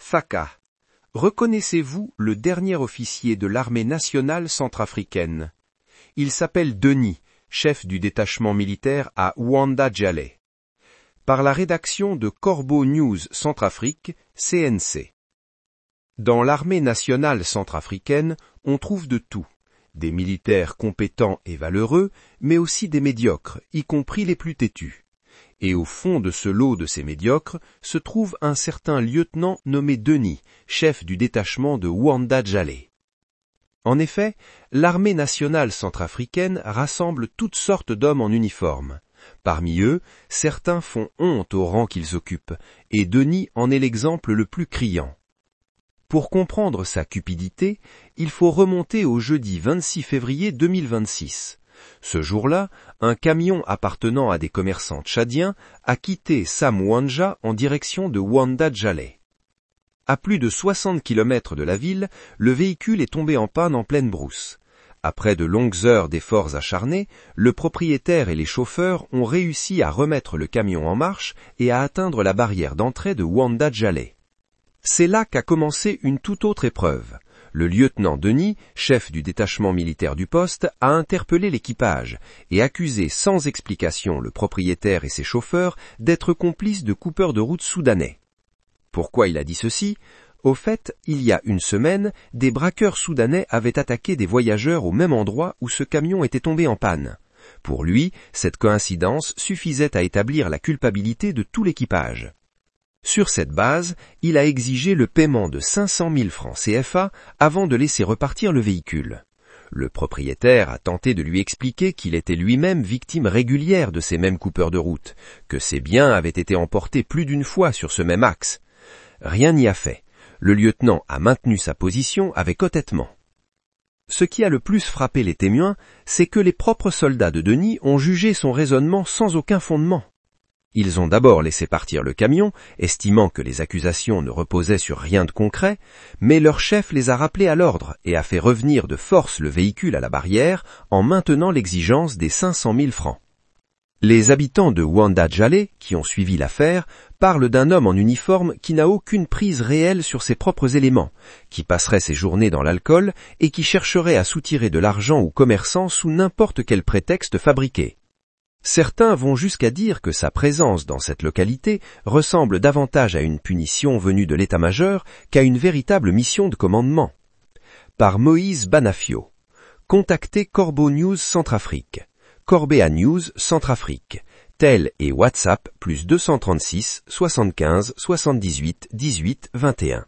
Faka. Reconnaissez-vous le dernier officier de l'armée nationale centrafricaine? Il s'appelle Denis, chef du détachement militaire à Ouanda-Djalé. Par la rédaction de Corbeau News Centrafrique, CNC. Dans l'armée nationale centrafricaine, on trouve de tout. Des militaires compétents et valeureux, mais aussi des médiocres, y compris les plus têtus. Et au fond de ce lot de ces médiocres se trouve un certain lieutenant nommé Denis, chef du détachement de Ouanda-Djalé. En effet, l'armée nationale centrafricaine rassemble toutes sortes d'hommes en uniforme. Parmi eux, certains font honte au rang qu'ils occupent, et Denis en est l'exemple le plus criant. Pour comprendre sa cupidité, il faut remonter au jeudi 26 février 2026. Ce jour-là, un camion appartenant à des commerçants tchadiens a quitté Samouandja en direction de Ouanda-Djalé. À plus de 60 km de la ville, le véhicule est tombé en panne en pleine brousse. Après de longues heures d'efforts acharnés, le propriétaire et les chauffeurs ont réussi à remettre le camion en marche et à atteindre la barrière d'entrée de Ouanda-Djalé. C'est là qu'a commencé une toute autre épreuve. Le lieutenant Denis, chef du détachement militaire du poste, a interpellé l'équipage et accusé sans explication le propriétaire et ses chauffeurs d'être complices de coupeurs de route soudanais. Pourquoi il a dit ceci? Au fait, il y a une semaine, des braqueurs soudanais avaient attaqué des voyageurs au même endroit où ce camion était tombé en panne. Pour lui, cette coïncidence suffisait à établir la culpabilité de tout l'équipage. Sur cette base, il a exigé le paiement de 500 000 francs CFA avant de laisser repartir le véhicule. Le propriétaire a tenté de lui expliquer qu'il était lui-même victime régulière de ces mêmes coupeurs de route, que ses biens avaient été emportés plus d'une fois sur ce même axe. Rien n'y a fait. Le lieutenant a maintenu sa position avec honnêteté. Ce qui a le plus frappé les témoins, c'est que les propres soldats de Denis ont jugé son raisonnement sans aucun fondement. Ils ont d'abord laissé partir le camion, estimant que les accusations ne reposaient sur rien de concret, mais leur chef les a rappelés à l'ordre et a fait revenir de force le véhicule à la barrière en maintenant l'exigence des 500 000 francs. Les habitants de Ouanda-Djalé, qui ont suivi l'affaire, parlent d'un homme en uniforme qui n'a aucune prise réelle sur ses propres éléments, qui passerait ses journées dans l'alcool et qui chercherait à soutirer de l'argent aux commerçants sous n'importe quel prétexte fabriqué. Certains vont jusqu'à dire que sa présence dans cette localité ressemble davantage à une punition venue de l'état-major qu'à une véritable mission de commandement. Par Moïse Banafio. Contactez Corbeau News Centrafrique. Corbéa News Centrafrique. Tel et WhatsApp +236 75 78 18 21.